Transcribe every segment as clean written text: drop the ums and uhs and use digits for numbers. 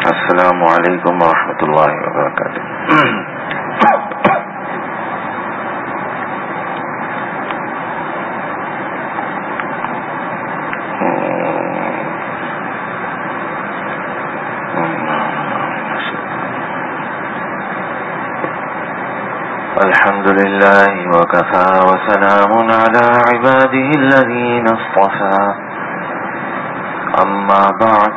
السلام علیکم ورحمۃ اللہ وبرکاتہ. الحمد لله وكفى وسلام على عباده الذين اصطفى. أما بعد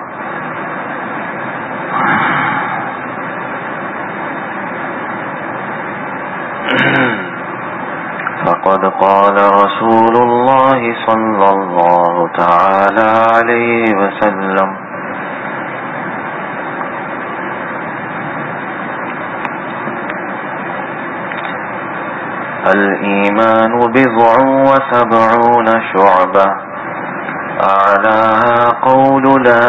فقد قال رسول الله صلى الله تعالى عليه وسلم: الإيمان 79 شعبة أعلاها قول لا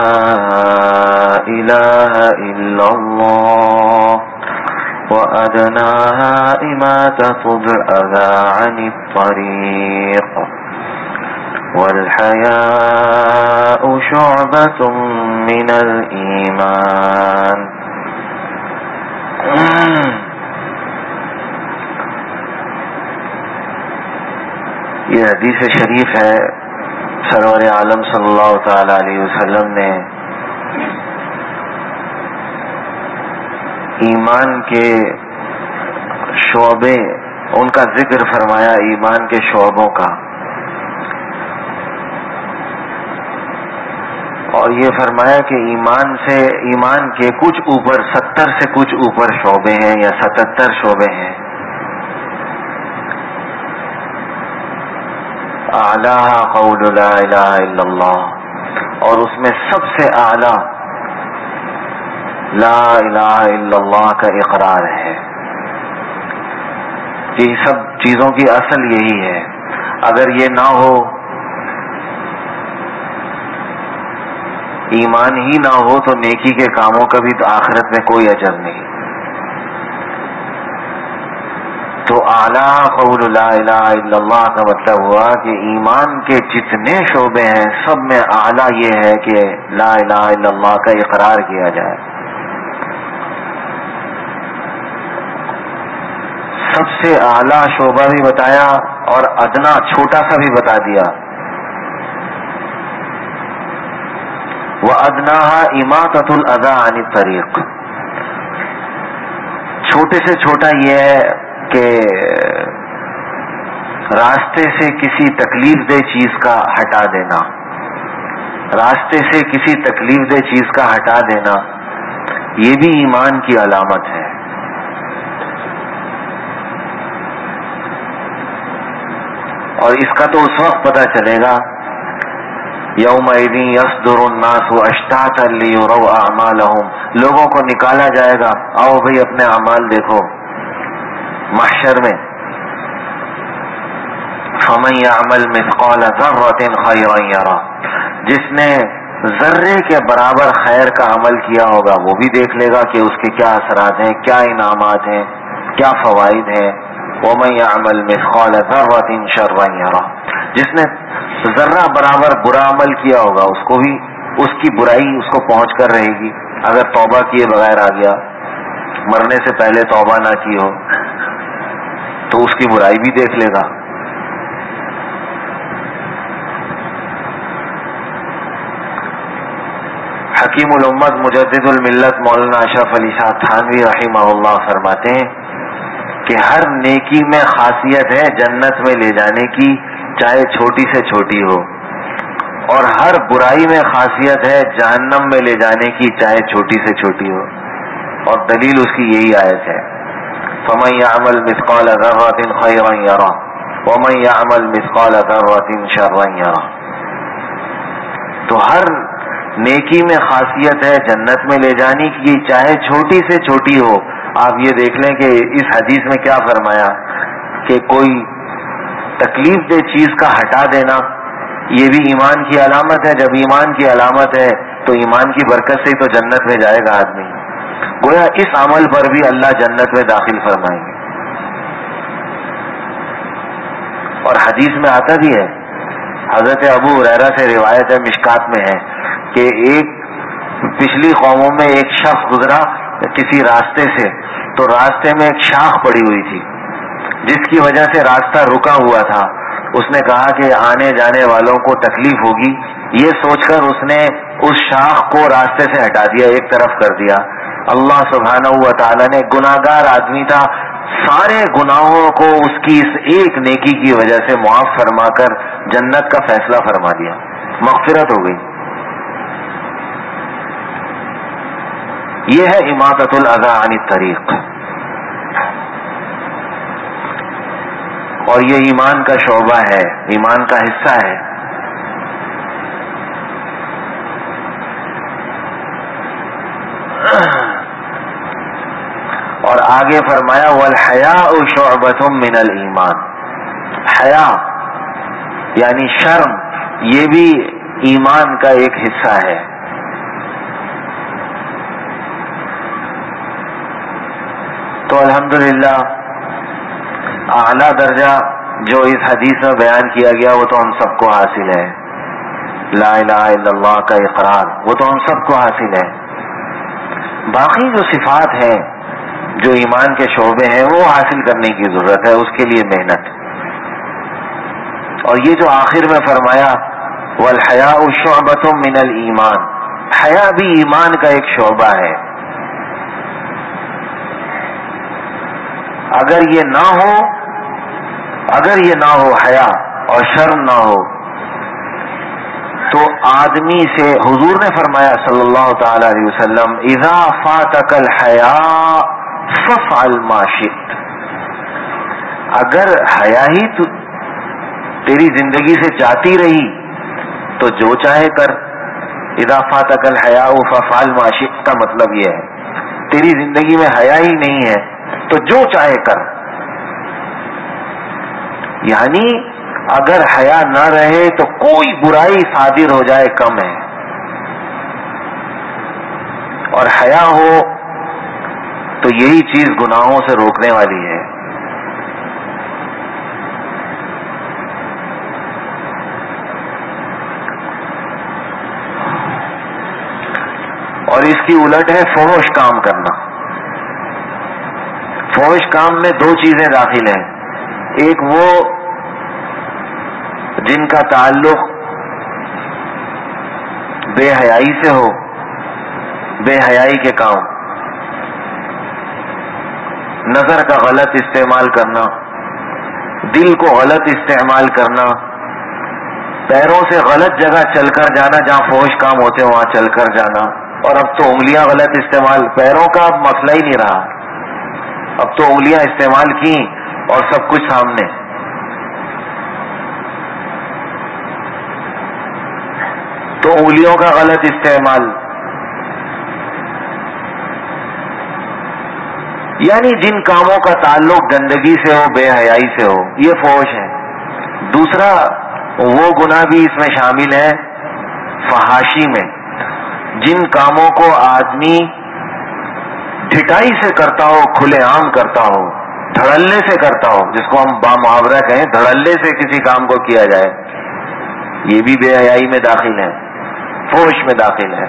إله إلا الله وأدناها إماتة الأذى عن الطريق والحياء شعبة من الإيمان. یہ حدیث شریف ہے. سرور عالم صلی اللہ تعالی علیہ وسلم نے ایمان کے شعبے ان کا ذکر فرمایا، ایمان کے شعبوں کا، اور یہ فرمایا کہ ایمان کے کچھ اوپر 70 سے کچھ اوپر شعبے ہیں یا 77 شعبے ہیں. اعلیٰ قول لا الہ الا اللہ، اور اس میں سب سے اعلیٰ لا الہ الا اللہ کا اقرار ہے. یہ سب چیزوں کی اصل یہی ہے. اگر یہ نہ ہو، ایمان ہی نہ ہو، تو نیکی کے کاموں کا بھی آخرت میں کوئی اجر نہیں. تو اعلیٰ قول لا الہ الا اللہ کا مطلب ہوا کہ ایمان کے جتنے شعبے ہیں سب میں اعلیٰ یہ ہے کہ لا الہ الا اللہ کا اقرار کیا جائے. سب سے اعلیٰ شعبہ بھی بتایا اور ادنا چھوٹا سا بھی بتا دیا. وَأَدْنَاهَا إِمَاطَةُ الْأَذَى عَنِ الطَّرِيقِ، چھوٹے سے چھوٹا یہ ہے کہ راستے سے کسی تکلیف دہ چیز کا ہٹا دینا. راستے سے کسی تکلیف دہ چیز کا ہٹا دینا یہ بھی ایمان کی علامت ہے. اور اس کا تو اس وقت پتہ چلے گا یومئذ یصدر الناس اشتاتا لیروا اعمالهم، لوگوں کو نکالا جائے گا، آؤ بھئی اپنے اعمال دیکھو محشر میں. فمن يعمل مثقال ذرة خيرا يره، جس نے ذرے کے برابر خیر کا عمل کیا ہوگا وہ بھی دیکھ لے گا کہ اس کے کیا اثرات ہیں، کیا انعامات ہیں، کیا فوائد ہیں. ومن يعمل مثقال ذرة شرا يره، جس نے ذرہ برابر برا عمل کیا ہوگا اس کو بھی اس کی برائی اس کو پہنچ کر رہے گی. اگر توبہ کیے بغیر آ گیا، مرنے سے پہلے توبہ نہ کی ہو تو اس کی برائی بھی دیکھ لے گا. حکیم الامت مجدد الملت مولانا اشرف علی شاہ تھانوی رحمہ اللہ فرماتے ہیں کہ ہر نیکی میں خاصیت ہے جنت میں لے جانے کی، چاہے چھوٹی سے چھوٹی ہو، اور ہر برائی میں خاصیت ہے جہنم میں لے جانے کی، چاہے چھوٹی سے چھوٹی ہو. اور دلیل اس کی یہی آیت ہے فَمَن يَعْمَلْ مِثْقَالَ ذَرَّةٍ خَيْرًا يَرَهُ وَمَن يَعْمَلْ مِثْقَالَ ذَرَّةٍ شَرًّا يَرَهُ. تو ہر نیکی میں خاصیت ہے جنت میں لے جانے کی، چاہے چھوٹی سے چھوٹی ہو. آپ یہ دیکھ لیں کہ اس حدیث میں کیا فرمایا کہ کوئی تکلیف دہ چیز کا ہٹا دینا یہ بھی ایمان کی علامت ہے. جب ایمان کی علامت ہے تو ایمان کی برکت سے ہی تو جنت میں جائے گا آدمی. گویا اس عمل پر بھی اللہ جنت میں داخل فرمائیں گے. اور حدیث میں آتا بھی ہے، حضرت ابو ہریرہ سے روایت ہے، مشکات میں ہے کہ ایک پچھلی قوموں میں ایک شخص گزرا کسی راستے سے، تو راستے میں ایک شاخ پڑی ہوئی تھی جس کی وجہ سے راستہ رکا ہوا تھا. اس نے کہا کہ آنے جانے والوں کو تکلیف ہوگی، یہ سوچ کر اس نے اس شاخ کو راستے سے ہٹا دیا، ایک طرف کر دیا. اللہ سبحانہ و تعالی نے، گناہگار آدمی تھا، سارے گناہوں کو اس کی اس ایک نیکی کی وجہ سے معاف فرما کر جنت کا فیصلہ فرما دیا، مغفرت ہو گئی. یہ ہے اماطۃ الاذی عن الطریق، اور یہ ایمان کا شعبہ ہے، ایمان کا حصہ ہے. اور آگے فرمایا والحیاء شعبۃ من الایمان، حیا یعنی شرم یہ بھی ایمان کا ایک حصہ ہے. تو الحمدللہ اعلیٰ درجہ جو اس حدیث میں بیان کیا گیا وہ تو ہم سب کو حاصل ہے، لا الہ الا اللہ کا اقرار، وہ تو ہم سب کو حاصل ہے. باقی جو صفات ہیں، جو ایمان کے شعبے ہیں، وہ حاصل کرنے کی ضرورت ہے، اس کے لیے محنت. اور یہ جو آخر میں فرمایا والحیاء شعبۃ من الایمان، حیا بھی ایمان کا ایک شعبہ ہے. اگر یہ نہ ہو حیا اور شرم نہ ہو تو آدمی سے، حضور نے فرمایا صلی اللہ تعالی علیہ وسلم اذا فاتک الحیاء فافعل ما شئت، اگر حیا ہی تیری زندگی سے جاتی رہی تو جو چاہے کر. اذا فاتک الحیاء فافعل ما شئت کا مطلب یہ ہے تیری زندگی میں حیا ہی نہیں ہے تو جو چاہے کر. یعنی اگر حیا نہ رہے تو کوئی برائی صادر ہو جائے کم ہے، اور حیا ہو تو یہی چیز گناہوں سے روکنے والی ہے. اور اس کی الٹ ہے فحش کام کرنا. فحش کام میں دو چیزیں داخل ہیں، ایک وہ جن کا تعلق بے حیائی سے ہو، بے حیائی کے کام، نظر کا غلط استعمال کرنا، دل کو غلط استعمال کرنا، پیروں سے غلط جگہ چل کر جانا، جہاں فحش کام ہوتے ہیں وہاں چل کر جانا. اور اب تو انگلیاں غلط استعمال، پیروں کا اب مسئلہ ہی نہیں رہا، اب تو انگلیاں استعمال کی اور سب کچھ سامنے. تو انگلیوں کا غلط استعمال، یعنی جن کاموں کا تعلق گندگی سے ہو، بے حیائی سے ہو، یہ فحش ہے. دوسرا وہ گناہ بھی اس میں شامل ہے فحاشی میں، جن کاموں کو آدمی ڈھٹائی سے کرتا ہو، کھلے عام کرتا ہو، دھڑلے سے کرتا ہو، جس کو ہم بامحاورہ کہیں دھڑلے سے کسی کام کو کیا جائے، یہ بھی بے حیائی میں داخل ہے، فحش میں داخل ہے.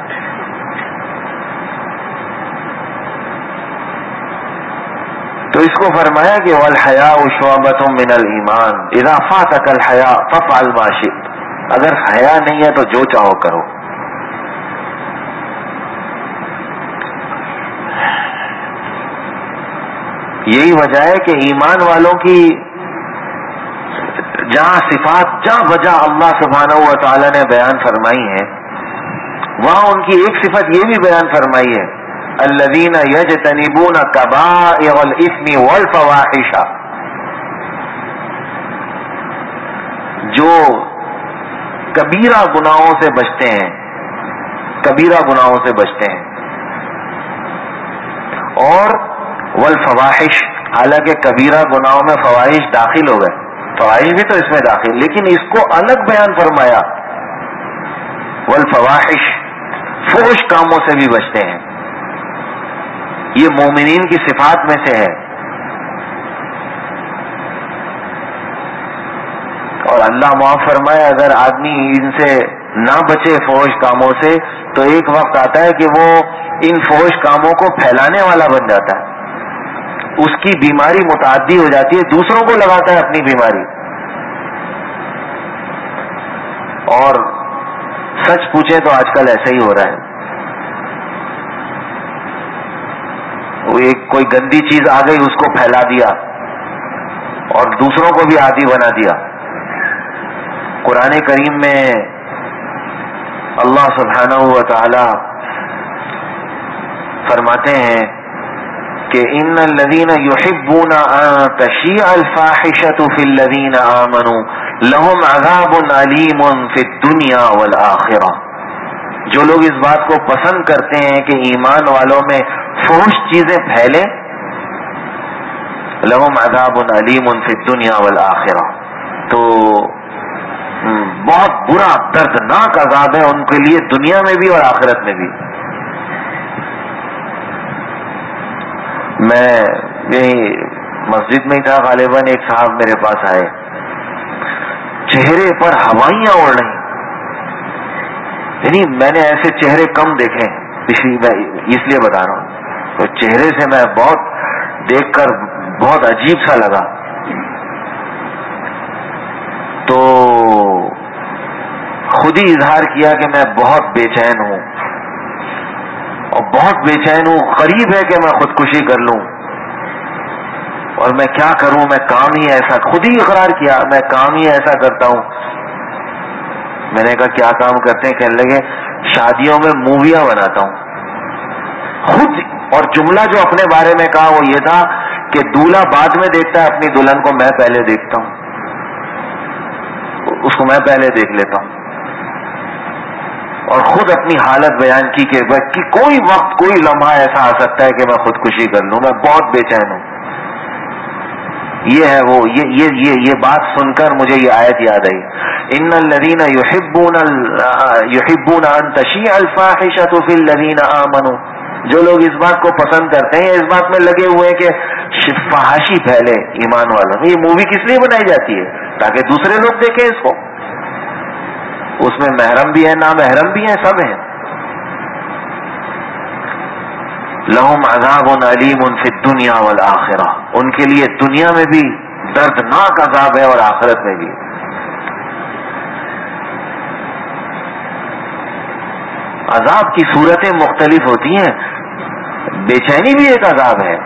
تو اس کو فرمایا کہ والحیاء شعبۃ من الایمان اذا فاتک الحیاء فافعل ما شئت، اگر حیا نہیں ہے تو جو چاہو کرو. یہی وجہ ہے کہ ایمان والوں کی جہاں صفات جہاں بجا اللہ سبحانہ و تعالی نے بیان فرمائی ہے، وہاں ان کی ایک صفت یہ بھی بیان فرمائی ہے الذین یجتنبون کبائر الاثم والفواحش، جو کبیرہ گناہوں سے بچتے ہیں، کبیرہ گناہوں سے بچتے ہیں. اور والفواحش، حالانکہ کبیرہ گناہوں میں فواحش داخل ہو گئے، فواحش بھی تو اس میں داخل، لیکن اس کو الگ بیان فرمایا والفواحش، فحش کاموں سے بھی بچتے ہیں. یہ مومنین کی صفات میں سے ہے. اور اللہ معاف فرمائے اگر آدمی ان سے نہ بچے فحش کاموں سے تو ایک وقت آتا ہے کہ وہ ان فحش کاموں کو پھیلانے والا بن جاتا ہے، اس کی بیماری متعدی ہو جاتی ہے، دوسروں کو لگاتا ہے اپنی بیماری. اور سچ پوچھیں تو آج کل ایسا ہی ہو رہا ہے. وہ ایک کوئی گندی چیز آ گئی، اس کو پھیلا دیا اور دوسروں کو بھی عادی بنا دیا. قرآن کریم میں اللہ سبحانہ و تعالی فرماتے ہیں کہ ان الذین یحبون ان تشیع الفاحشۃ فی الذین آمنوا لہم عذاب علیم فی الدنیا والآخرہ. جو لوگ اس بات کو پسند کرتے ہیں کہ ایمان والوں میں فحش چیزیں پھیلیں، لہم عذاب علیم فی الدنیا والآخرہ، تو بہت برا دردناک عذاب ہے ان کے لیے دنیا میں بھی اور آخرت میں بھی. میں یہی مسجد میں ہی تھا، غالباً ایک صاحب میرے پاس آئے، چہرے پر ہوائیاں اڑ رہی. یعنی میں نے ایسے چہرے کم دیکھے ہیں، میں اس لیے بتا رہا ہوں. تو چہرے سے میں بہت دیکھ کر بہت عجیب سا لگا. تو خود ہی اظہار کیا کہ میں بہت بے چین ہوں اور بہت بے چین ہوں، قریب ہے کہ میں خودکشی کر لوں، اور میں کیا کروں، میں کام ہی ایسا، خود ہی اقرار کیا میں کام ہی ایسا کرتا ہوں. میں نے کہا کیا کام کرتے ہیں؟ کہنے لگے شادیوں میں موویاں بناتا ہوں. خود اور جملہ جو اپنے بارے میں کہا وہ یہ تھا کہ دولہا بعد میں دیکھتا ہے اپنی دلہن کو، میں پہلے دیکھتا ہوں، اس کو میں پہلے دیکھ لیتا ہوں. اور خود اپنی حالت بیان کی کہ کوئی وقت کوئی لمحہ ایسا آ سکتا ہے کہ میں خودکشی کر لوں، میں بہت بے چین ہوں. یہ ہے وہ یہ بات سن کر مجھے یہ آیت یاد آئی، ان الذین یحبون ان تشیع الفاحشۃ فی الذین آمنوا. جو لوگ اس بات کو پسند کرتے ہیں، اس بات میں لگے ہوئے ہیں کہ فحاشی پھیلے ایمان والوں میں. یہ مووی کس لیے بنائی جاتی ہے؟ تاکہ دوسرے لوگ دیکھیں اس کو. اس میں محرم بھی ہے، نامحرم بھی ہیں، سب ہیں. لہم عذاب علیم فی الدنیا والآخرہ، ان کے لیے دنیا میں بھی دردناک عذاب ہے اور آخرت میں بھی. عذاب کی صورتیں مختلف ہوتی ہیں، بے چینی بھی ایک عذاب ہے.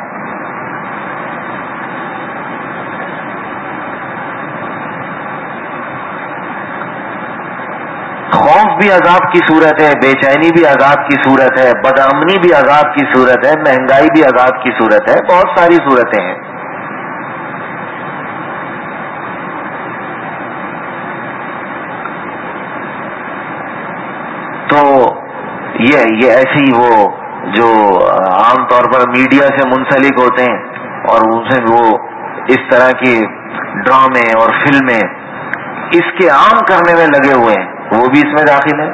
خوف بھی عذاب کی صورت ہے، بے چینی بھی عذاب کی صورت ہے، بدامنی بھی عذاب کی صورت ہے، مہنگائی بھی عذاب کی صورت ہے، بہت ساری صورتیں ہیں. تو یہ ایسی وہ جو عام طور پر میڈیا سے منسلک ہوتے ہیں اور ان سے وہ اس طرح کی ڈرامے اور فلمیں اس کے عام کرنے میں لگے ہوئے ہیں، وہ بھی اس میں داخل ہے.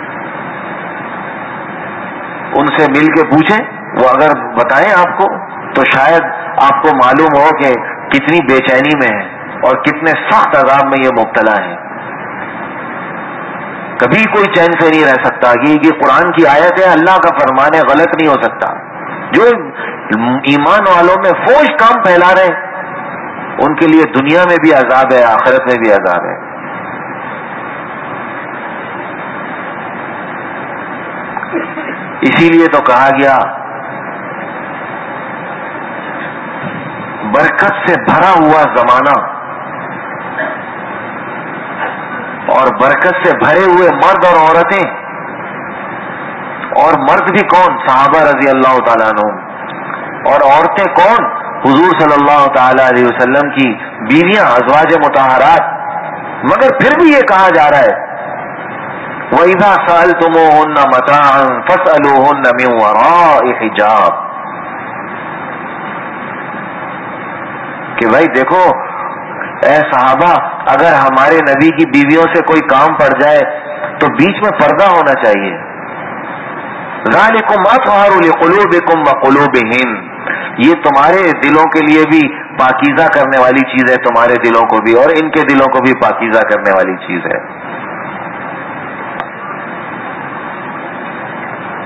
ان سے مل کے پوچھیں، وہ اگر بتائیں آپ کو تو شاید آپ کو معلوم ہو کہ کتنی بے چینی میں ہے اور کتنے سخت عذاب میں یہ مبتلا ہیں. کبھی کوئی چین سے نہیں رہ سکتا. یہ قرآن کی آیت ہے، اللہ کا فرمان ہے، غلط نہیں ہو سکتا. جو ایمان والوں میں فحش کام پھیلا رہے ان کے لیے دنیا میں بھی عذاب ہے، آخرت میں بھی عذاب ہے. اسی لیے تو کہا گیا برکت سے بھرا ہوا زمانہ اور برکت سے بھرے ہوئے مرد اور عورتیں، اور مرد بھی کون؟ صحابہ رضی اللہ تعالیٰ عنہ. اور عورتیں کون؟ حضور صلی اللہ تعالی علیہ وسلم کی بیویاں، ازواج مطہرات. مگر پھر بھی یہ کہا جا رہا ہے وَإِذَا سَأَلْتُمُوهُنَّ مَتَاعًا فَاسْأَلُوهُنَّ مِنْ وَرَاءِ حِجَابٍ، کہ بھائی دیکھو اے صحابہ، اگر ہمارے نبی کی بیویوں سے کوئی کام پڑ جائے تو بیچ میں پردہ ہونا چاہیے. ذَلِكُمْ أَطْهَرُ لِقُلُوبِكُمْ وَقُلُوبِهِنْ، یہ تمہارے دلوں کے لیے بھی پاکیزہ کرنے والی چیز ہے، تمہارے دلوں کو بھی اور ان کے دلوں کو بھی پاکیزہ کرنے والی چیز ہے.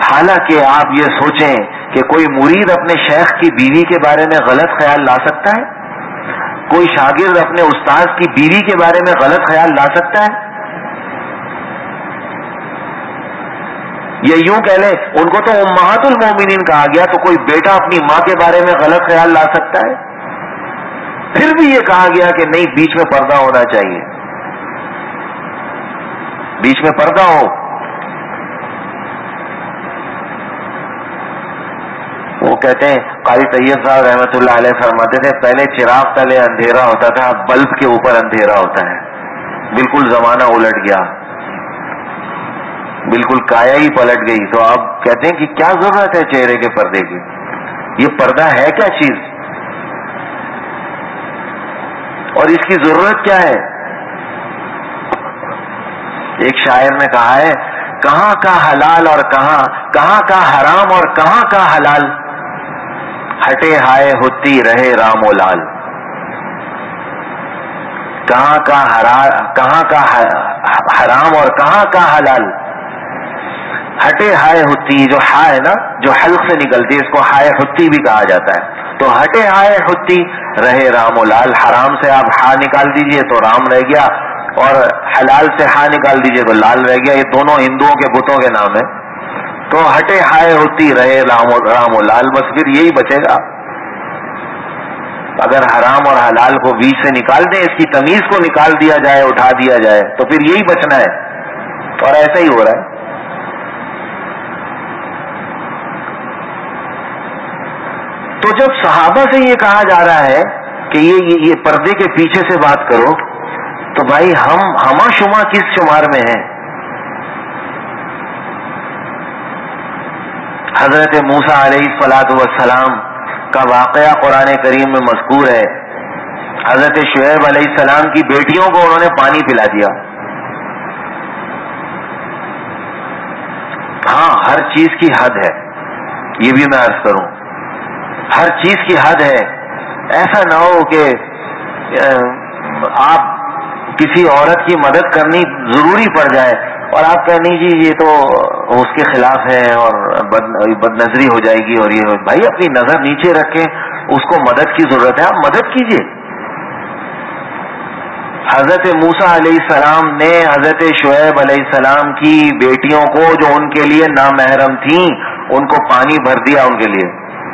حالانکہ آپ یہ سوچیں کہ کوئی مرید اپنے شیخ کی بیوی کے بارے میں غلط خیال لا سکتا ہے؟ کوئی شاگرد اپنے استاذ کی بیوی کے بارے میں غلط خیال لا سکتا ہے؟ یہ یوں کہہ لیں ان کو تو امہات المومنین کہا گیا، تو کوئی بیٹا اپنی ماں کے بارے میں غلط خیال لا سکتا ہے؟ پھر بھی یہ کہا گیا کہ نہیں، بیچ میں پردہ ہونا چاہیے، بیچ میں پردہ ہو۔ وہ کہتے ہیں قاری طیب صاحب رحمۃ اللہ علیہ فرماتے تھے پہلے چراغ تلے اندھیرا ہوتا تھا، اب بلب کے اوپر اندھیرا ہوتا ہے۔ بالکل زمانہ الٹ گیا، بالکل کایا ہی پلٹ گئی۔ تو اب کہتے ہیں کہ کیا ضرورت ہے چہرے کے پردے کی؟ یہ پردہ ہے کیا چیز، اور اس کی ضرورت کیا ہے؟ ایک شاعر نے کہا ہے کہاں کا حلال اور کہاں کا حرام اور کہاں کا حلال، ہٹے ہائے ہوتی رہے رام و لال۔ کہاں کا حرام اور کہاں کا حلال، ہٹے ہائے ہوتی، جو ہا ہے نا، جو حلق سے نکلتی ہے، اس کو ہائے ہوتی بھی کہا جاتا ہے۔ تو ہٹے ہائے ہوتی رہے رام و لال، حرام سے آپ ہا نکال دیجئے تو رام رہ گیا، اور حلال سے ہا نکال دیجئے تو لال رہ گیا۔ یہ دونوں ہندوؤں کے بتوں کے نام ہیں۔ تو ہٹے ہائے ہوتی رہے رام و لال، بس پھر یہی بچے گا۔ اگر حرام اور حلال کو بیچ سے نکال دیں، اس کی تمیز کو نکال دیا جائے، اٹھا دیا جائے، تو پھر یہی بچنا ہے، اور ایسا ہی ہو رہا ہے۔ تو جب صحابہ سے یہ کہا جا رہا ہے کہ یہ پردے کے پیچھے سے بات کرو، تو بھائی ہما شما کس شمار میں ہیں؟ حضرت موسیٰ علیہ الصلاۃ والسلام کا واقعہ قرآن کریم میں مذکور ہے۔ حضرت شعیب علیہ السلام کی بیٹیوں کو انہوں نے پانی پلا دیا۔ ہاں، ہر چیز کی حد ہے، یہ بھی میں عرض کروں، ہر چیز کی حد ہے۔ ایسا نہ ہو کہ آپ کسی عورت کی مدد کرنی ضروری پڑ جائے اور آپ کہیں نہیں جی یہ تو اس کے خلاف ہے اور بد نظری ہو جائے گی، اور یہ بھائی اپنی نظر نیچے رکھیں، اس کو مدد کی ضرورت ہے، آپ مدد کیجیے۔ حضرت موسیٰ علیہ السلام نے حضرت شعیب علیہ السلام کی بیٹیوں کو جو ان کے لیے نامحرم تھیں، ان کو پانی بھر دیا ان کے لیے۔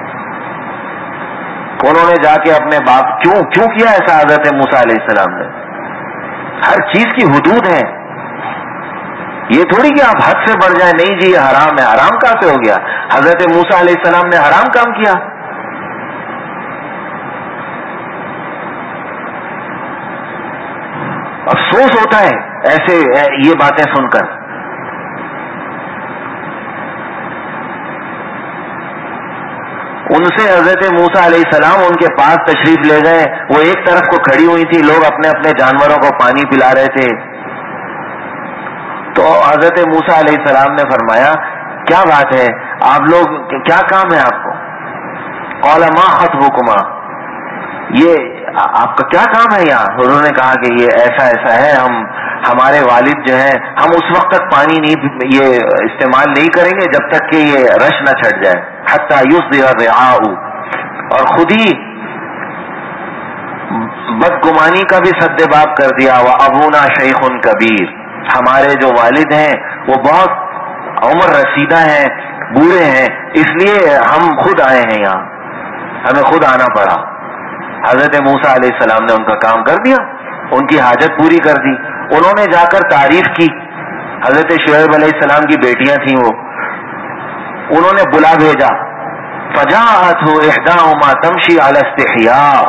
انہوں نے جا کے اپنے باپ کیوں کیا ایسا حضرت موسیٰ علیہ السلام نے؟ ہر چیز کی حدود ہے، یہ تھوڑی کہ آپ حد سے بڑھ جائیں، نہیں جی یہ حرام ہے۔ حرام کہاں سے ہو گیا؟ حضرت موسیٰ علیہ السلام نے حرام کام کیا؟ افسوس ہوتا ہے ایسے یہ باتیں سن کر۔ ان سے حضرت موسیٰ علیہ السلام ان کے پاس تشریف لے گئے، وہ ایک طرف کو کھڑی ہوئی تھی، لوگ اپنے اپنے جانوروں کو پانی پلا رہے تھے۔ تو حضرت موسیٰ علیہ السلام نے فرمایا کیا بات ہے، آپ لوگ کیا کام ہے آپ کو؟ قال ما خطبکما، یہ آپ کا کیا کام ہے یہاں؟ انہوں نے کہا کہ یہ ایسا ہے، ہمارے والد جو ہیں، ہم اس وقت تک پانی نہیں یہ استعمال نہیں کریں گے جب تک کہ یہ رش نہ چھٹ جائے، حتی یصدر الرعاء، اور خود ہی بدگمانی کا بھی سد باب کر دیا، وابونا شیخ کبیر، ہمارے جو والد ہیں وہ بہت عمر رسیدہ ہیں، بوڑھے ہیں، اس لیے ہم خود آئے ہیں یہاں، ہمیں خود آنا پڑا۔ حضرت موسیٰ علیہ السلام نے ان کا کام کر دیا، ان کی حاجت پوری کر دی۔ انہوں نے جا کر تعریف کی، حضرت شعیب علیہ السلام کی بیٹیاں تھیں وہ، انہوں نے بلا بھیجا، فجاءته احداهما تمشي على استحياء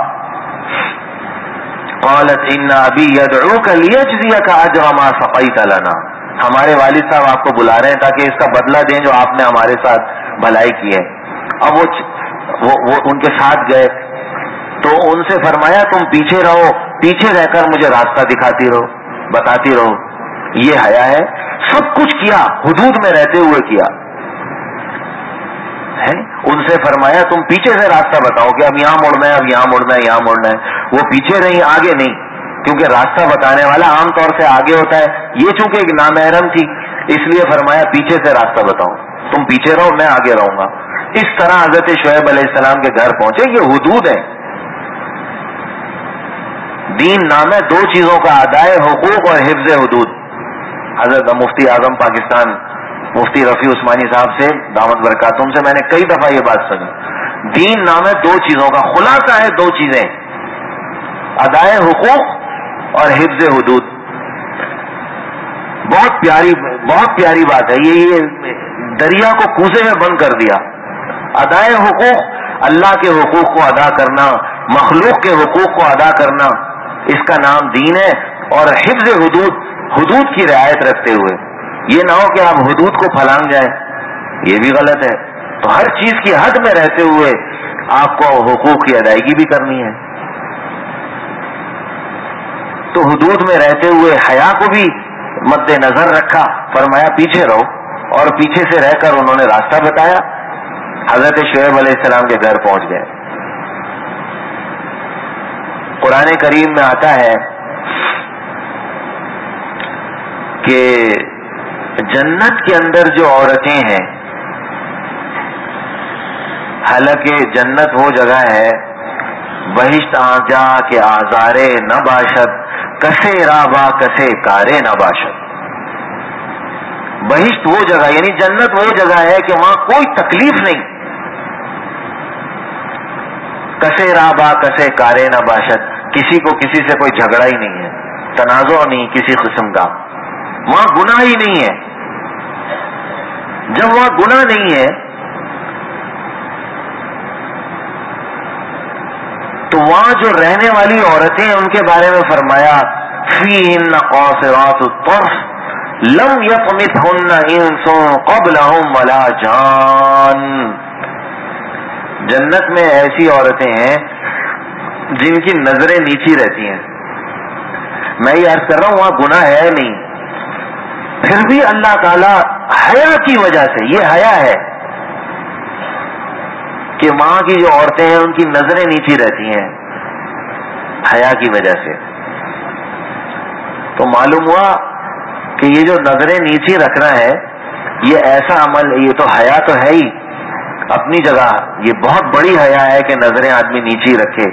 قالت ان ابي يدعوك ليجزيك اجر ما سقيت لنا، ہمارے والد صاحب آپ کو بلا رہے ہیں تاکہ اس کا بدلہ دیں جو آپ نے ہمارے ساتھ بھلائی کی ہے۔ اب وہ ان کے ساتھ گئے تو ان سے فرمایا تم پیچھے رہو، پیچھے رہ کر مجھے راستہ دکھاتی رہو، بتاتی رہو، یہ حیا ہے۔ سب کچھ کیا، حدود میں رہتے ہوئے کیا ہے۔ ان سے فرمایا تم پیچھے سے راستہ بتاؤ کہ اب یہاں مڑنا ہے، اب یہاں مڑنا ہے، یہاں مڑنا ہے۔ وہ پیچھے رہی، آگے نہیں، کیونکہ راستہ بتانے والا عام طور سے آگے ہوتا ہے، یہ چونکہ ایک نامحرم تھی اس لیے فرمایا پیچھے سے راستہ بتاؤ۔ تم پیچھے رہو میں آگے رہوں گا. اس طرح حضرت شعیب علیہ السلام کے گھر پہنچے. یہ حدود ہے. دین نام ہے دو چیزوں کا, ادائے حقوق اور حفظ حدود. حضرت مفتی اعظم پاکستان مفتی رفیع عثمانی صاحب سے دامت برکاتہم سے میں نے کئی دفعہ یہ بات سنی. دین نام ہے دو چیزوں کا, خلاصہ ہے دو چیزیں, ادائے حقوق اور حفظ حدود. بہت پیاری بات ہے. یہ دریا کو کوزے میں بند کر دیا. ادائے حقوق, اللہ کے حقوق کو ادا کرنا, مخلوق کے حقوق کو ادا کرنا, اس کا نام دین ہے. اور حفظ حدود, حدود کی رعایت رکھتے ہوئے. یہ نہ ہو کہ آپ حدود کو پھلانگ جائیں, یہ بھی غلط ہے. تو ہر چیز کی حد میں رہتے ہوئے آپ کو حقوق کی ادائیگی بھی کرنی ہے. تو حدود میں رہتے ہوئے حیا کو بھی مد نظر رکھا. فرمایا پیچھے رہو, اور پیچھے سے رہ کر انہوں نے راستہ بتایا. حضرت شعیب علیہ السلام کے گھر پہنچ گئے. قرآن کریم میں آتا ہے کہ جنت کے اندر جو عورتیں ہیں, حالانکہ جنت وہ جگہ ہے بہشت آجا کے آزارے نہ باشد کسے رابا کسے کارے نہ باشد. بہشت وہ جگہ, یعنی جنت وہ جگہ ہے کہ وہاں کوئی تکلیف نہیں. کسے رابا کسے کارے نہ باشد, کسی کو کسی سے کوئی جھگڑا ہی نہیں ہے, تنازع نہیں کسی قسم کا. وہاں گناہ ہی نہیں ہے. جب وہاں گناہ نہیں ہے تو وہاں جو رہنے والی عورتیں ہیں ان کے بارے میں فرمایا فیہن قاصرات الطرف لم یطمثہن انس قبلہم ولا جان. جنت میں ایسی عورتیں ہیں جن کی نظریں نیچی رہتی ہیں. میں یہ عرض کر رہا ہوں وہاں گناہ ہے نہیں, پھر بھی اللہ تعالی حیا کی وجہ سے, یہ حیا ہے کہ وہاں کی جو عورتیں ہیں ان کی نظریں نیچی رہتی ہیں حیا کی وجہ سے. تو معلوم ہوا کہ یہ جو نظریں نیچی رکھنا ہے یہ ایسا عمل, یہ تو حیا تو ہے ہی اپنی جگہ, یہ بہت بڑی حیا ہے کہ نظریں آدمی نیچی رکھے.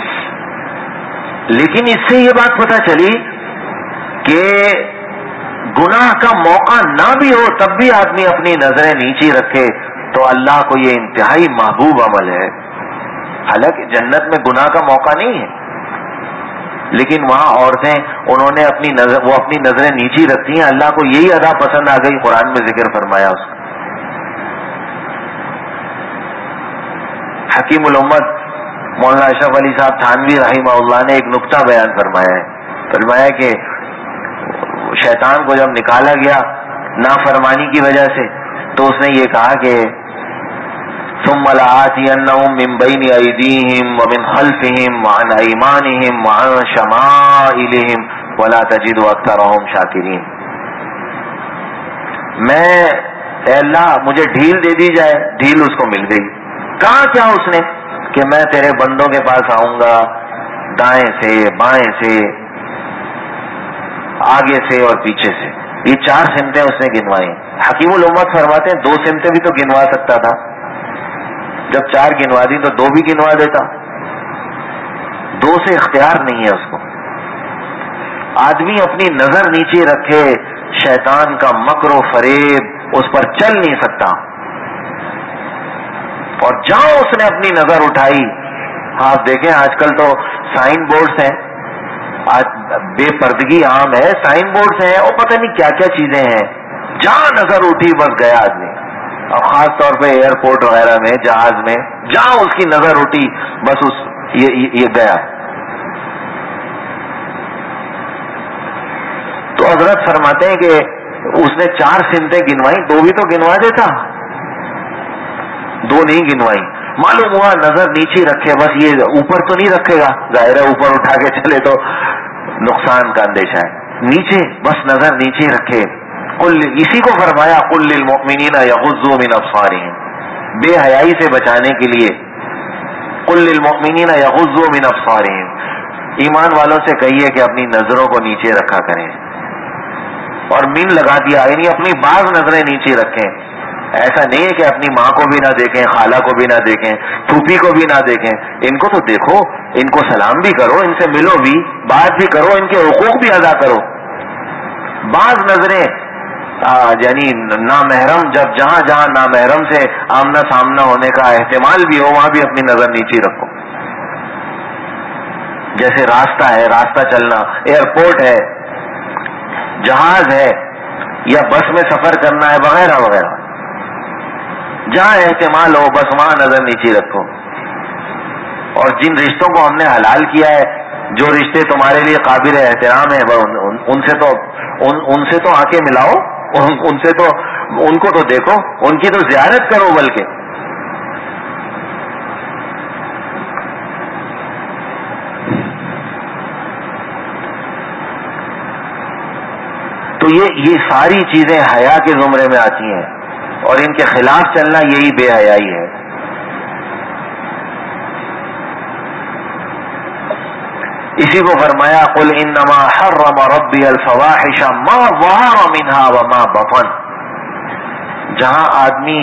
لیکن اس سے یہ بات پتہ چلی کہ گناہ کا موقع نہ بھی ہو تب بھی آدمی اپنی نظریں نیچی رکھے تو اللہ کو یہ انتہائی محبوب عمل ہے. حالانکہ جنت میں گناہ کا موقع نہیں ہے, لیکن وہاں عورتیں انہوں نے اپنی نظریں نیچی رکھتی ہیں. اللہ کو یہی ادا پسند آ گئی, قرآن میں ذکر فرمایا اس کا. حکیم الامت مولانا اشرف علی صاحب تھانوی رحمہ اللہ نے ایک نقطہ بیان فرمایا ہے. فرمایا کہ شیطان کو جب نکالا گیا نافرمانی کی وجہ سے تو اس نے یہ کہا کہ ثم لآتینہم من بین ایدیہم ومن خلفہم وعن ایمانہم وعن شمائلہم ولا تجد اکثرہم شاکرین. اے اللہ مجھے ڈھیل دے دی جائے. ڈھیل اس کو مل گئی. کہا کیا اس نے کہ میں تیرے بندوں کے پاس آؤں گا دائیں سے بائیں سے آگے سے اور پیچھے سے. یہ 4 سمتیں اس نے گنوائی. حکیم الامت فرماتے ہیں 2 سمتیں بھی تو گنوا سکتا تھا, جب 4 گنوا دی تو 2 بھی گنوا دیتا. 2 سے اختیار نہیں ہے اس کو. آدمی اپنی نظر نیچے رکھے, شیطان کا مکر و فریب اس پر چل نہیں سکتا. اور جہاں اس نے اپنی نظر اٹھائی, آپ دیکھیں آج کل تو سائن بورڈز ہیں, آج بے پردگی عام ہے, سائن بورڈز ہیں اور پتہ نہیں کیا کیا چیزیں ہیں. جہاں نظر اٹھی بس گیا آدمی. اور خاص طور پہ ایئرپورٹ وغیرہ میں, جہاز میں, جہاں اس کی نظر اٹھی بس یہ گیا. تو حضرت فرماتے ہیں کہ اس نے 4 سمتیں گنوائی, 2 بھی تو گنوا دیتا, 2 نہیں گنوائی. معلوم ہوا نظر نیچے رکھے, بس یہ اوپر تو نہیں رکھے گا, ظاہر ہے اوپر اٹھا کے چلے تو نقصان کا اندیشہ ہے. نیچے بس نظر نیچے رکھے. اسی کو فرمایا قل للمؤمنین یغضوا من ابصارہم, بے حیائی سے بچانے کے لیے قل للمؤمنین یغضوا من ابصارہم, ایمان والوں سے کہیے کہ اپنی نظروں کو نیچے رکھا کریں. اور من لگا دیا, یعنی اپنی بعض نظریں نیچے رکھیں. ایسا نہیں ہے کہ اپنی ماں کو بھی نہ دیکھیں، خالہ کو بھی نہ دیکھیں، پھوپھی کو بھی نہ دیکھیں، ان کو تو دیکھو، ان کو سلام بھی کرو، ان سے ملو بھی، بات بھی کرو، ان کے حقوق بھی ادا کرو. بعض نظریں یعنی نامحرم، جب جہاں جہاں نامحرم سے آمنا سامنا ہونے کا احتمال بھی ہو وہاں بھی اپنی نظر نیچی رکھو. جیسے راستہ ہے، راستہ چلنا، ایئرپورٹ ہے، جہاز ہے، یا بس میں سفر کرنا ہے، وغیرہ وغیرہ، جہاں احتمال ہو بس وہاں نظر نیچی رکھو. اور جن رشتوں کو ہم نے حلال کیا ہے، جو رشتے تمہارے لیے قابل احترام ہیں، ان سے تو آنکھیں ملاؤ، ان سے تو، ان کو تو دیکھو، ان کی تو زیارت کرو. بلکہ تو یہ ساری چیزیں حیا کے زمرے میں آتی ہیں، اور ان کے خلاف چلنا یہی بے حیائی ہے. اسی کو فرمایا قل انما حرم ربی الفواحش ما ظہر منها وما بطن. جہاں آدمی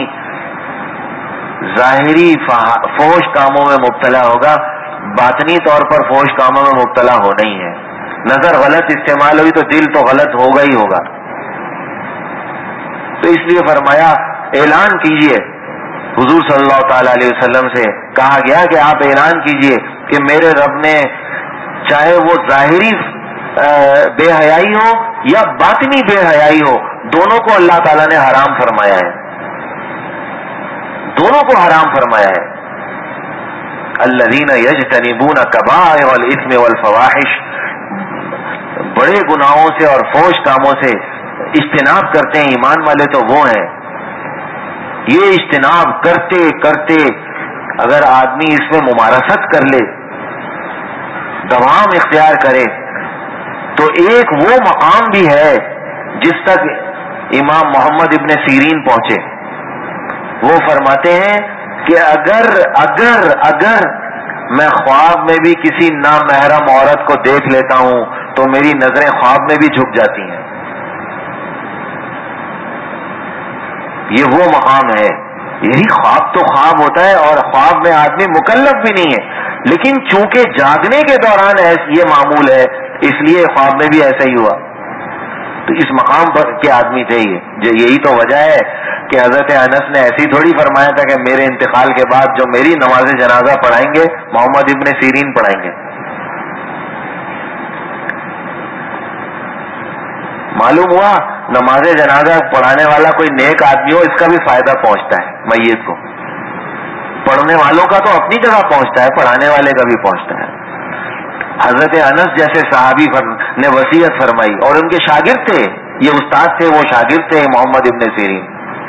ظاہری فحش کاموں میں مبتلا ہوگا، باطنی طور پر فحش کاموں میں مبتلا ہونا ہی ہے. نظر غلط استعمال ہوئی تو دل تو غلط ہوگا ہی ہوگا. تو اس لیے فرمایا اعلان کیجئے، حضور صلی اللہ تعالی علیہ وسلم سے کہا گیا کہ آپ اعلان کیجئے کہ میرے رب نے، چاہے وہ ظاہری بے حیائی ہو یا باطنی بے حیائی ہو، دونوں کو اللہ تعالیٰ نے حرام فرمایا ہے، دونوں کو حرام فرمایا ہے. الذین یجتنبون کبائر الاثم والفواحش، بڑے گناہوں سے اور فحش کاموں سے اجتناب کرتے ہیں ایمان والے تو وہ ہیں. یہ اجتناب کرتے کرتے اگر آدمی اس میں ممارست کر لے، دوام اختیار کرے، تو ایک وہ مقام بھی ہے جس تک امام محمد ابن سیرین پہنچے. وہ فرماتے ہیں کہ اگر میں خواب میں بھی کسی نامحرم عورت کو دیکھ لیتا ہوں تو میری نظریں خواب میں بھی جھک جاتی ہیں. یہ وہ مقام ہے. یہی خواب تو خواب ہوتا ہے، اور خواب میں آدمی مکلف بھی نہیں ہے، لیکن چونکہ جاگنے کے دوران یہ معمول ہے، اس لیے خواب میں بھی ایسا ہی ہوا. تو اس مقام پر کے آدمی تھے یہ. یہی تو وجہ ہے کہ حضرت انس نے ایسی تھوڑی فرمایا تھا کہ میرے انتقال کے بعد جو میری نماز جنازہ پڑھائیں گے محمد ابن سیرین پڑھائیں گے. معلوم ہوا نماز جنازہ پڑھانے والا کوئی نیک آدمی ہو، اس کا بھی فائدہ پہنچتا ہے میت کو. پڑھنے والوں کا تو اپنی جگہ پہنچتا ہے، پڑھانے والے کا بھی پہنچتا ہے. حضرت انس جیسے صحابی نے وصیت فرمائی، اور ان کے شاگرد تھے، یہ استاد تھے، وہ شاگرد تھے محمد ابن سیرین.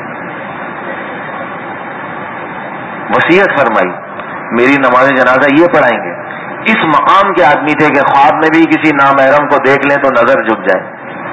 وصیت فرمائی میری نماز جنازہ یہ پڑھائیں گے. اس مقام کے آدمی تھے کہ خواب میں بھی کسی نامحرم کو دیکھ لیں تو نظر جھک جائے.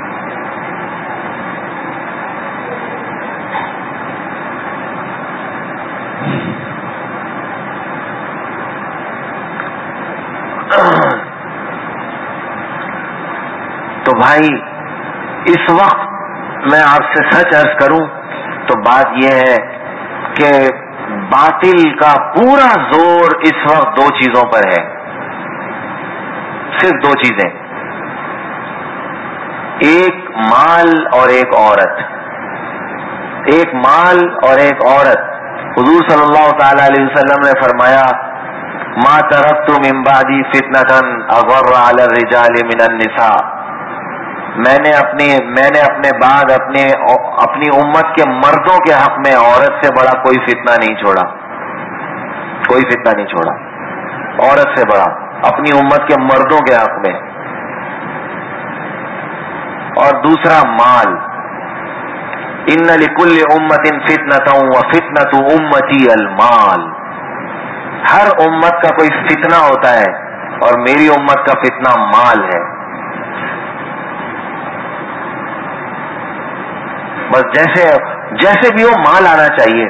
تو بھائی اس وقت میں آپ سے سچ عرض کروں تو بات یہ ہے کہ باطل کا پورا زور اس وقت دو چیزوں پر ہے، صرف دو چیزیں، ایک مال اور ایک عورت. ایک مال اور ایک عورت. حضور صلی اللہ تعالی علیہ وسلم نے فرمایا ما ترکت من بعدی فتنة اضر علی الرجال من النساء. میں نے اپنے بعد اپنی امت کے مردوں کے حق میں عورت سے بڑا کوئی فتنہ نہیں چھوڑا، کوئی فتنہ نہیں چھوڑا عورت سے بڑا اپنی امت کے مردوں کے حق میں. اور دوسرا مال. ان لکل امت فتنة وفتنة امتی المال. ہر امت کا کوئی فتنہ ہوتا ہے اور میری امت کا فتنہ مال ہے. بس جیسے بھی وہ مال آنا چاہیے.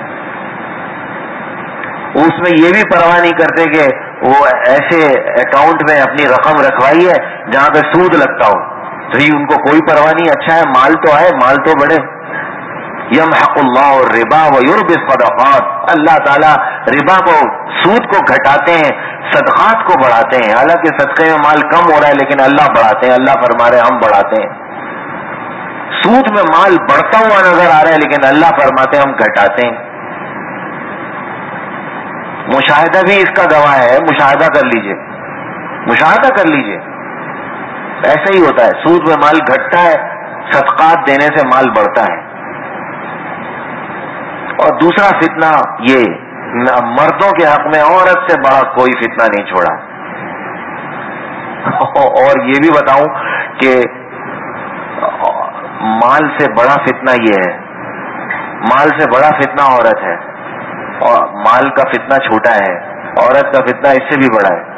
اس میں یہ بھی پرواہ نہیں کرتے کہ وہ ایسے اکاؤنٹ میں اپنی رقم رکھوائی ہے جہاں پہ سود لگتا ہو، تو ان کو کوئی پرواہ نہیں. اچھا ہے مال تو آئے، مال تو بڑھے. یمحق اللہ الربا ویربی الصدقات، اللہ تعالیٰ ربا کو، سود کو گھٹاتے ہیں، صدقات کو بڑھاتے ہیں. حالانکہ صدقے میں مال کم ہو رہا ہے لیکن اللہ بڑھاتے ہیں. اللہ فرما رہے ہیں ہم بڑھاتے ہیں. سود میں مال بڑھتا ہوا نظر آ رہا ہے لیکن اللہ فرماتے ہیں ہم گھٹاتے ہیں. مشاہدہ بھی اس کا گواہ ہے. مشاہدہ کر لیجئے، مشاہدہ کر لیجئے. ایسا ہی ہوتا ہے، سود میں مال گھٹتا ہے، صدقات دینے سے مال بڑھتا ہے. اور دوسرا فتنہ یہ، مردوں کے حق میں عورت سے بڑا کوئی فتنہ نہیں چھوڑا. اور یہ بھی بتاؤں کہ مال سے بڑا فتنہ یہ ہے، مال سے بڑا فتنہ عورت ہے، اور مال کا فتنہ چھوٹا ہے، عورت کا فتنہ اس سے بھی بڑا ہے.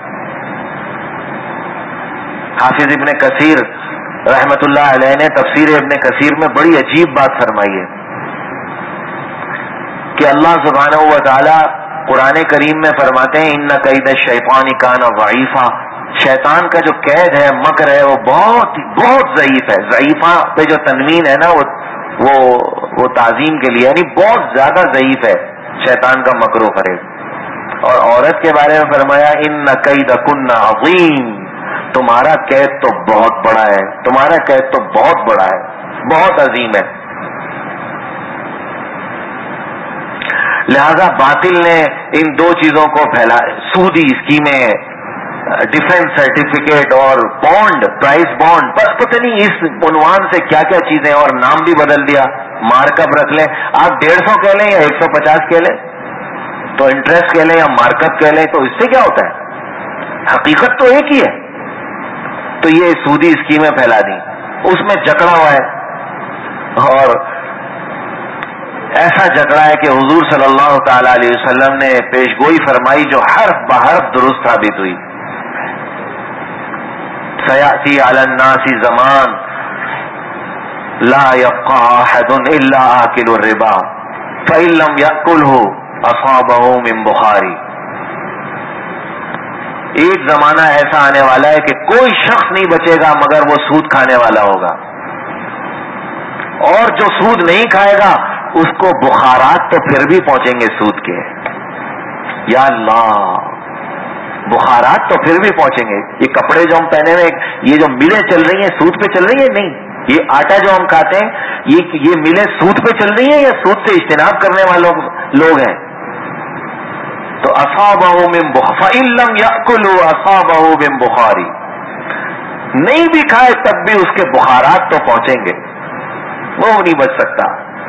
حافظ ابن کثیر رحمت اللہ علیہ نے تفسیر ابن کثیر میں بڑی عجیب بات فرمائی ہے کہ اللہ سبحانہ و تعالی قرآن کریم میں فرماتے ہیں ان کید الشیطان کان ضعیفا، شیطان کا جو قید ہے، مکر ہے، وہ بہت بہت ضعیف ہے. ضعیفہ پہ جو تنوین ہے نا وہ تعظیم کے لیے، یعنی بہت زیادہ ضعیف ہے شیطان کا مکر و فریب. اور عورت کے بارے میں فرمایا ان کیدکن عظیم، تمہارا قید تو بہت بڑا ہے، تمہارا قید تو بہت بڑا ہے، بہت عظیم ہے. لہذا باطل نے ان دو چیزوں کو پھیلا، سودی اسکیمیں، ڈیفنس سرٹیفکیٹ اور بانڈ، پرائز بانڈ، بس پتہ نہیں اس عنوان سے کیا کیا چیزیں، اور نام بھی بدل دیا. مارک اپ رکھ لیں آپ، 150 کہہ لیں یا 150 کہہ لیں، تو انٹرسٹ کہہ لیں یا مارک اپ کہہ لیں، تو اس سے کیا ہوتا ہے؟ حقیقت تو ایک ہی ہے. تو یہ سودی اسکیمیں پھیلا دی، اس میں جکڑا ہوا ہے، اور ایسا جکڑا ہے کہ حضور صلی اللہ تعالی علیہ وسلم نے پیشگوئی فرمائی جو حرف بحرف درست ثابت ہوئی. سیاتی علی الناس زمان لا یبقى احد الا آکل الربا فإن لم یأکلہ اصابہ من بخاری. ایک زمانہ ایسا آنے والا ہے کہ کوئی شخص نہیں بچے گا مگر وہ سود کھانے والا ہوگا، اور جو سود نہیں کھائے گا اس کو بخارات تو پھر بھی پہنچیں گے سود کے. یا اللہ، بخارات تو پھر بھی پہنچیں گے. یہ کپڑے جو ہم پہنے ہوئے، یہ جو ملیں چل رہی ہیں سود پہ چل رہی ہیں؟ نہیں. یہ آٹا جو ہم کھاتے ہیں یہ ملیں سود پہ چل رہی ہیں یا سود سے اجتناب کرنے والوں لوگ ہیں؟ تو اصابہ من فإن لم یأکلوا اصابہ من بخاری، نہیں بھی کھائے تب بھی اس کے بخارات تو پہنچیں گے، وہ نہیں بچ سکتا.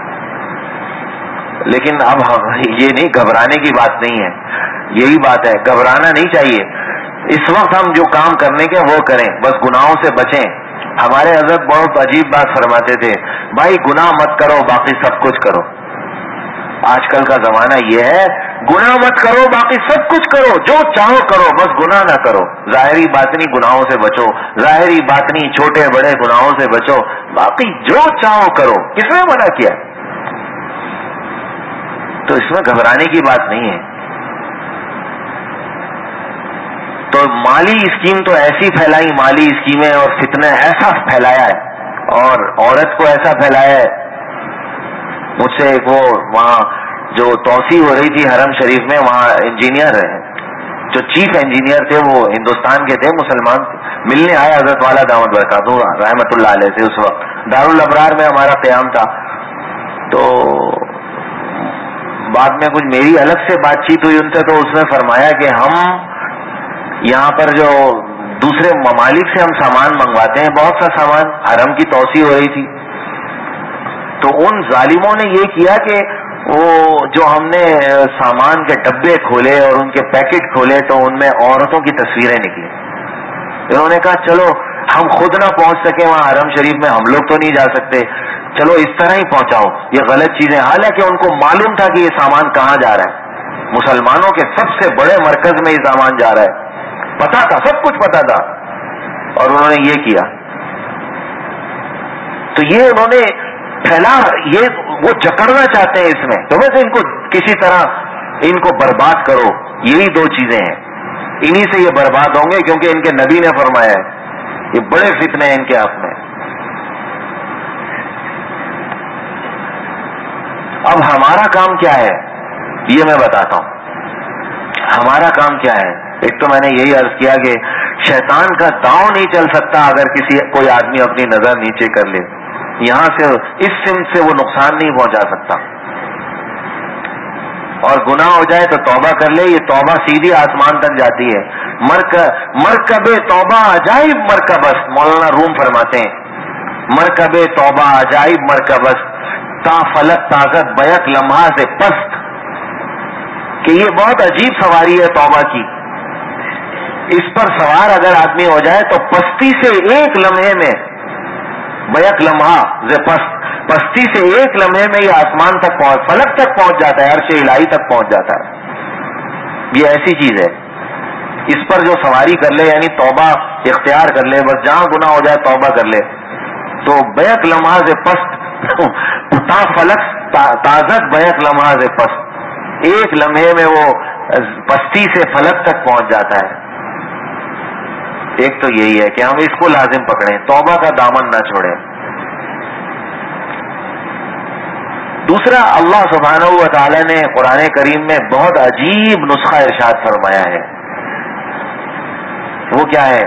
لیکن اب یہ نہیں، گھبرانے کی بات نہیں ہے، یہی بات ہے، گھبرانا نہیں چاہیے. اس وقت ہم جو کام کرنے کے وہ کریں، بس گناہوں سے بچیں. ہمارے حضرت بہت عجیب بات فرماتے تھے، بھائی گناہ مت کرو باقی سب کچھ کرو. آج کل کا زمانہ یہ ہے، گناہ مت کرو باقی سب کچھ کرو، جو چاہو کرو بس گناہ نہ کرو. ظاہری باطنی گناہوں سے بچو، ظاہری باطنی چھوٹے بڑے گناہوں سے بچو، باقی جو چاہو کرو. کس نے منع کیا؟ تو اس میں گھبرانے کی بات نہیں ہے. تو مالی اسکیم تو ایسی پھیلائی، مالی اسکیمیں اور فتنہ ایسا پھیلایا ہے، اور عورت کو ایسا پھیلایا ہے. مجھ سے ایک وہ وہاں جو توسیع ہو رہی تھی حرم شریف میں، وہاں انجینئر ہے، جو چیف انجینئر تھے وہ ہندوستان کے تھے، مسلمان تھے، ملنے آئے حضرت والا دامت برکاتہ رحمت اللہ علیہ سے. اس وقت دارالابرار میں ہمارا قیام تھا، تو بعد میں کچھ میری الگ سے بات چیت ہوئی ان سے، تو اس نے فرمایا کہ ہم یہاں پر جو دوسرے ممالک سے ہم سامان منگواتے ہیں، بہت سا سامان، حرم کی توسیع ہو رہی تھی، تو ان ظالموں نے یہ کیا کہ وہ جو ہم نے سامان کے ڈبے کھولے اور ان کے پیکٹ کھولے تو ان میں عورتوں کی تصویریں نکلی. انہوں نے کہا چلو ہم خود نہ پہنچ سکے وہاں حرم شریف میں، ہم لوگ تو نہیں جا سکتے، چلو اس طرح ہی پہنچاؤ یہ غلط چیزیں. حالانکہ ان کو معلوم تھا کہ یہ سامان کہاں جا رہا ہے، مسلمانوں کے سب سے بڑے مرکز میں یہ سامان جا رہا ہے، پتا تھا، سب کچھ پتا تھا، اور انہوں نے یہ کیا. تو یہ انہوں نے پھیلا، یہ وہ جکڑنا چاہتے ہیں اس میں، تو بس ان کو کسی طرح ان کو برباد کرو. یہی دو چیزیں ہیں، انہی سے یہ برباد ہوں گے، کیونکہ ان کے نبی نے فرمایا ہے یہ بڑے فتنے ہیں ان کے حق میں. اب ہمارا کام کیا ہے یہ میں بتاتا ہوں. ہمارا کام کیا ہے؟ ایک تو میں نے یہی عرض کیا کہ شیطان کا داؤں نہیں چل سکتا اگر کوئی آدمی اپنی نظر نیچے کر لے. یہاں سے اس سمت سے وہ نقصان نہیں پہنچا سکتا. اور گناہ ہو جائے تو توبہ کر لے، یہ توبہ سیدھی آسمان تک جاتی ہے. مرکب توبہ عجائب مرکبست، مولانا روم فرماتے ہیں مرکب توبہ عجائب مرکبست، تا فلک طاقت بیک لمحہ سے پست، کہ یہ بہت عجیب سواری ہے توبہ کی. اس پر سوار اگر آدمی ہو جائے تو پستی سے ایک لمحے میں، بیک لمحہ سے پستی سے ایک لمحے میں یہ آسمان تک فلک تک پہنچ جاتا ہے، عرش الہی تک پہنچ جاتا ہے. یہ ایسی چیز ہے، اس پر جو سواری کر لے یعنی توبہ اختیار کر لے، بس جہاں گناہ ہو جائے توبہ کر لے، تو بیک لمحہ سے پست تا فلک تازت بیک لمحہ سے پست، ایک لمحے میں وہ پستی سے فلک تک پہنچ جاتا ہے. ایک تو یہی ہے کہ ہم اس کو لازم پکڑیں، توبہ کا دامن نہ چھوڑیں. دوسرا، اللہ سبحانہ و تعالی نے قرآن کریم میں بہت عجیب نسخہ ارشاد فرمایا ہے. وہ کیا ہے؟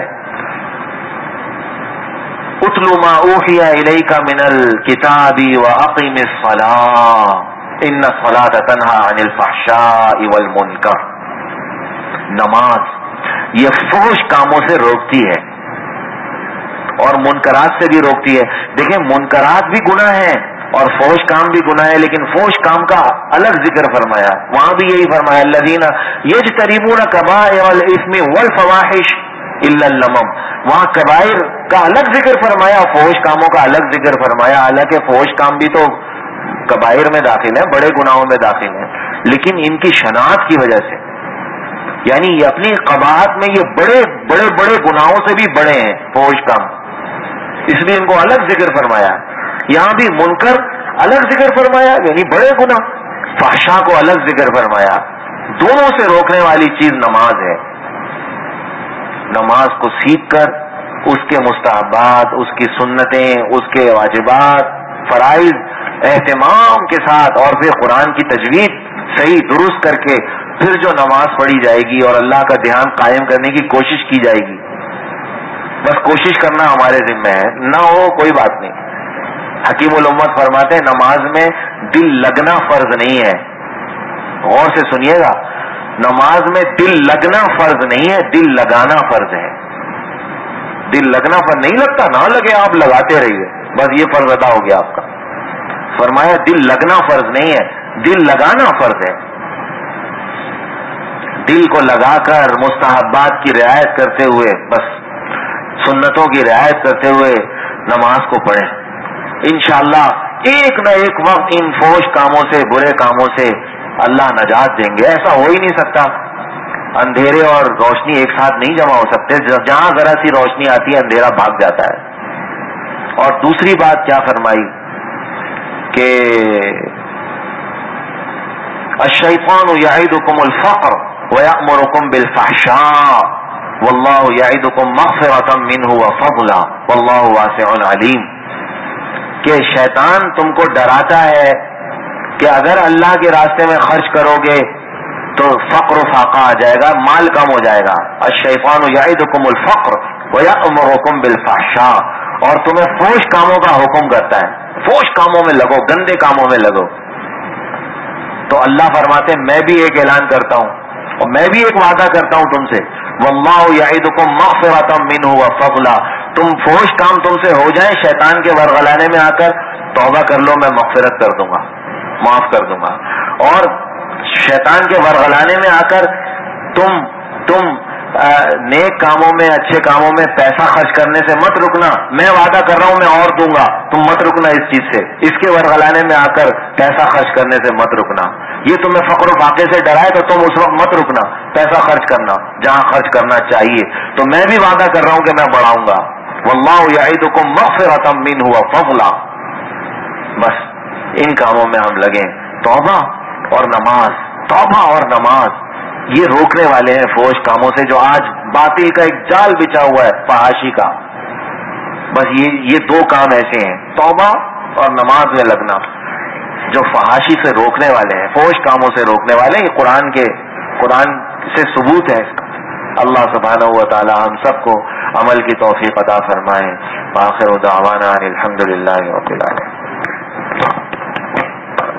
اتل ما اوحی الیک من الکتاب واقم الصلاۃ ان الصلاۃ تنہی عن الفحشاء والمنکر. نماز یہ فحش کاموں سے روکتی ہے اور منکرات سے بھی روکتی ہے. دیکھیں منکرات بھی گناہ ہیں اور فحش کام بھی گناہ ہے، لیکن فحش کام کا الگ ذکر فرمایا. وہاں بھی یہی فرمایا الذین یجتنبون کبائر الاثم والفواحش الا اللمم. وہاں کبائر کا الگ ذکر فرمایا، فحش کاموں کا الگ ذکر فرمایا. حالانکہ فحش کام بھی تو کبائر میں داخل ہے، بڑے گناہوں میں داخل ہے، لیکن ان کی شناعت کی وجہ سے، یعنی یہ اپنی قباحت میں یہ بڑے بڑے بڑے گناہوں سے بھی بڑے ہیں فحش کام، اس لیے ان کو الگ ذکر فرمایا. یہاں بھی منکر الگ ذکر فرمایا یعنی بڑے گناہ، فحشاء کو الگ ذکر فرمایا. دونوں سے روکنے والی چیز نماز ہے. نماز کو سیکھ کر اس کے مستحبات، اس کی سنتیں، اس کے واجبات، فرائض اہتمام کے ساتھ، اور پھر قرآن کی تجوید صحیح درست کر کے پھر جو نماز پڑھی جائے گی اور اللہ کا دھیان قائم کرنے کی کوشش کی جائے گی. بس کوشش کرنا ہمارے ذمہ ہے، نہ ہو کوئی بات نہیں. حکیم الامت فرماتے ہیں نماز میں دل لگنا فرض نہیں ہے. غور سے سنیے گا، نماز میں دل لگنا فرض نہیں ہے، دل لگانا فرض ہے. دل لگنا فرض نہیں لگتا، نہ لگے آپ لگاتے رہیے، بس یہ فرض ادا ہو گیا آپ کا. فرمایا دل لگنا فرض نہیں ہے، دل لگانا فرض ہے. دل کو لگا کر مستحبات کی رعایت کرتے ہوئے، بس سنتوں کی رعایت کرتے ہوئے نماز کو پڑھیں. انشاءاللہ ایک نہ ایک وقت ان فحش کاموں سے، برے کاموں سے اللہ نجات دیں گے. ایسا ہو ہی نہیں سکتا، اندھیرے اور روشنی ایک ساتھ نہیں جمع ہو سکتے. جہاں ذرا سی روشنی آتی ہے اندھیرا بھاگ جاتا ہے. اور دوسری بات کیا فرمائی کہ الشیطان یعدکم الفقر ویأمرکم بالفحشاء واللہ یعدکم مغفرۃ منہ وفضلا واللہ واسع علیم. کہ شیطان تم کو ڈراتا ہے کہ اگر اللہ کے راستے میں خرچ کرو گے تو فقر و فاقہ آ جائے گا، مال کم ہو جائے گا. الشیطان یعدکم الفقر ویأمرکم بالفحشاء، اور تمہیں فحش کاموں کا حکم کرتا ہے. فحش کاموں میں لگو، گندے کاموں میں لگو. تو اللہ فرماتے ہیں میں بھی ایک اعلان کرتا ہوں اور میں بھی ایک وعدہ کرتا ہوں تم سے، واللہ یعدکم مغفرۃ منہ وفضلا. تم فحش کام تم سے ہو جائے، شیطان کے ورغلانے میں آ کر توبہ کر لو، میں مغفرت کر دوں گا، معاف کر دوں گا. اور شیطان کے ورغلانے میں آ کر تم نیک کاموں میں، اچھے کاموں میں پیسہ خرچ کرنے سے مت رکنا. میں وعدہ کر رہا ہوں میں اور دوں گا، تم مت رکنا اس چیز سے. اس کے ورغلانے میں آ کر پیسہ خرچ کرنے سے مت رکنا. یہ تمہیں فقر و فاقے سے ڈرائے تو تم اس وقت مت رکنا، پیسہ خرچ کرنا جہاں خرچ کرنا چاہیے. تو میں بھی وعدہ کر رہا ہوں کہ میں بڑھاؤں گا. واللہ یعدکم مغفرۃ منہ وفضلا. بس ان کاموں میں ہم لگیں. توبہ اور نماز، توبہ اور نماز یہ روکنے والے ہیں فحش کاموں سے، جو آج باطل کا ایک جال بچھا ہوا ہے فحاشی کا. بس یہ دو کام ایسے ہیں، توبہ اور نماز میں لگنا. جو فحاشی سے روکنے والے ہیں، فحش کاموں سے روکنے والے ہیں، یہ قرآن سے ثبوت ہے اس کا۔ اللہ سبحانہ و تعالی ہم سب کو عمل کی توفیق عطا فرمائے۔ وآخر دعوانا الحمدللہ رب العالمین۔